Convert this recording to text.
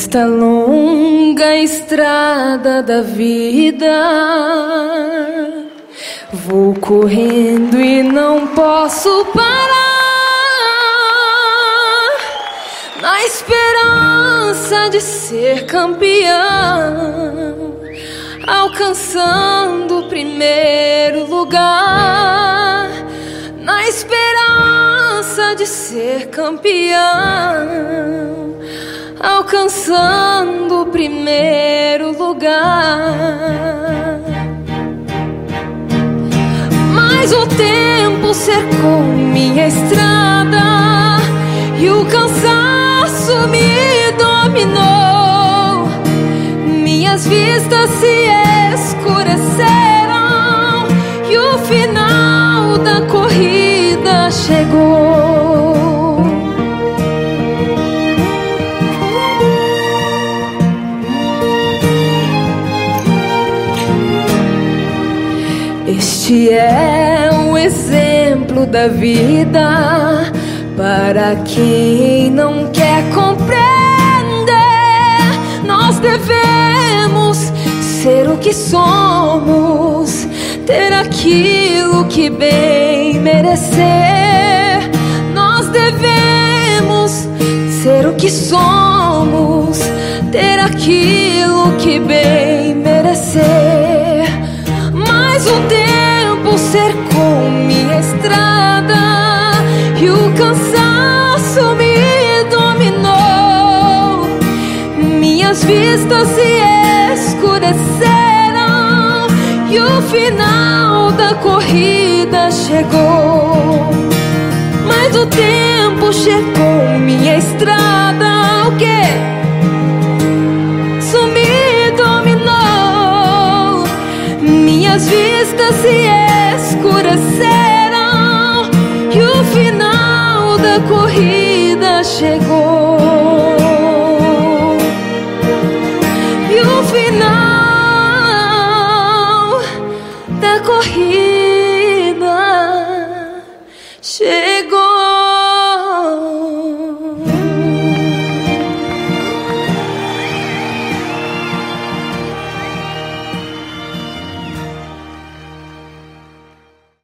Nesta longa estrada da vida, vou correndo e não posso parar, na esperança de ser campeão, alcançando o primeiro lugar, na esperança de ser campeão, alcançando o primeiro lugar. Mas o tempo cercou minha estrada e o cansaço me dominou. Minhas vistas se escureceram e o final da corrida chegou. Este é um exemplo da vida para quem não quer compreender. Nós devemos ser o que somos, ter aquilo que bem merecer. Nós devemos ser o que somos, ter aquilo que bem merecer. Mas o tempo cercou minha estrada e o cansaço me dominou. Minhas vistas se escureceram e o final da corrida chegou. Mas o tempo cercou minha estrada, o quê? Minhas vistas se escureceram e o final da corrida chegou. E o final da corrida